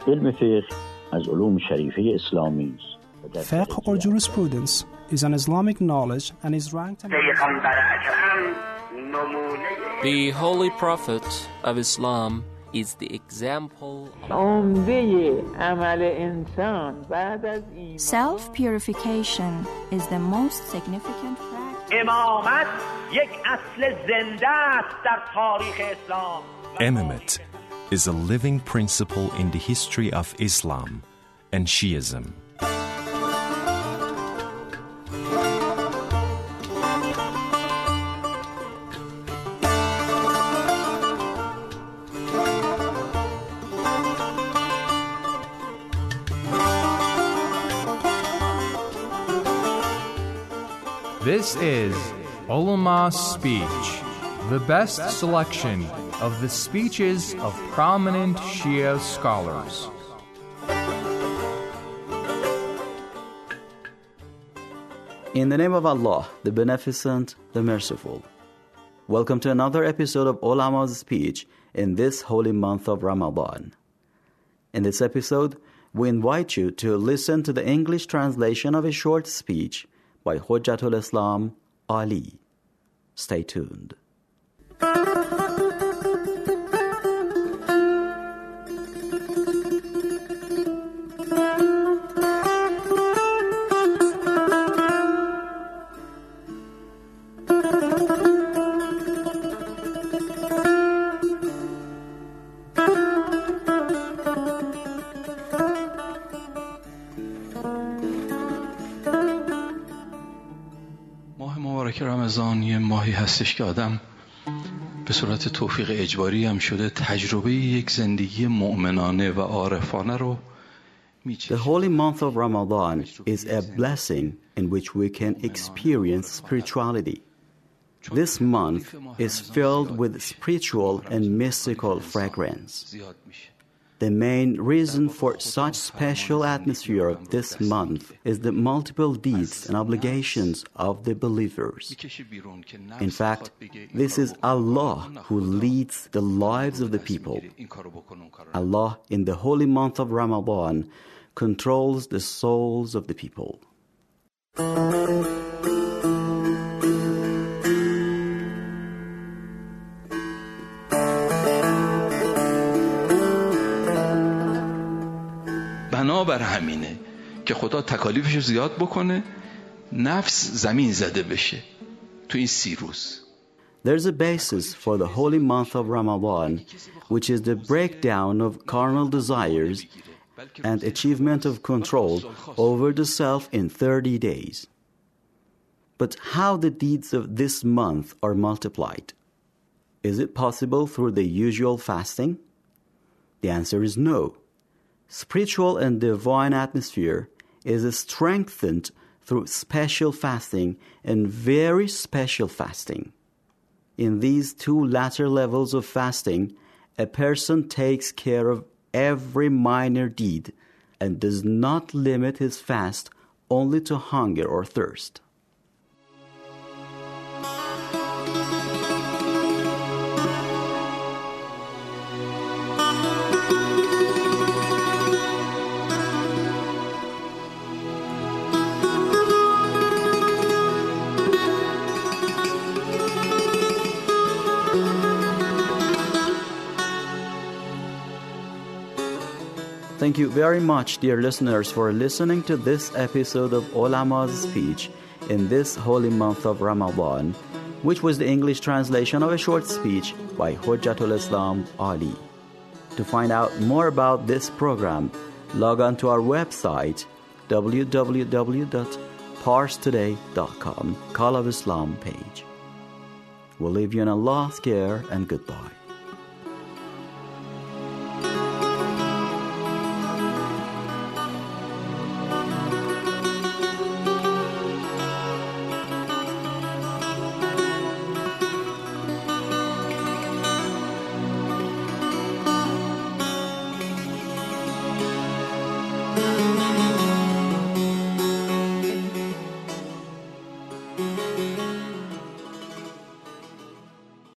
علم فقه از علوم شریفه اسلامی است. Fiqh or jurisprudence is an Islamic knowledge and is ranked The Holy Prophet of Islam is the example Self-purification is the most significant practice. امامت یک اصل زنده است در تاریخ اسلام. Imamate is a living principle in the history of Islam and Shiism. This is Ulama Speech, the best selection of the speeches of prominent Shia scholars. In the name of Allah, the Beneficent, the Merciful. Welcome to another episode of Ulama's Speech in this holy month of Ramadan. In this episode, we invite you to listen to the English translation of a short speech by Hujjatul Islam Ali. Stay tuned. مبارک رمضان یه ماهی هستش که آدم به صورت توفیق اجباری هم شده تجربه یک زندگی مؤمنانه و عارفانه رو The holy month of Ramadan is a blessing in which we can experience spirituality. This month is filled with spiritual and mystical fragrance. The main reason for such special atmosphere of this month is the multiple deeds and obligations of the believers. In fact, this is Allah who leads the lives of the people. Allah, in the holy month of Ramadan, controls the souls of the people. بنابر همینه که خدا تکالیفش زیاد بکنه نفس زمین زده بشه تو این 30 روز. There's a basis for the holy month of Ramadan, which is the breakdown of carnal desires and achievement of control over the self in 30 days. But how the deeds of this month are multiplied? Is it possible through the usual fasting? The answer is no. Spiritual and divine atmosphere is strengthened through special fasting and very special fasting. In these two latter levels of fasting, a person takes care of every minor deed and does not limit his fast only to hunger or thirst. Thank you very much, dear listeners, for listening to this episode of Ulama's Speech in this holy month of Ramadan, which was the English translation of a short speech by Hujjatul Islam Ali. To find out more about this program, log on to our website, www.parstoday.com, Call of Islam page. We'll leave you in Allah's care and goodbye.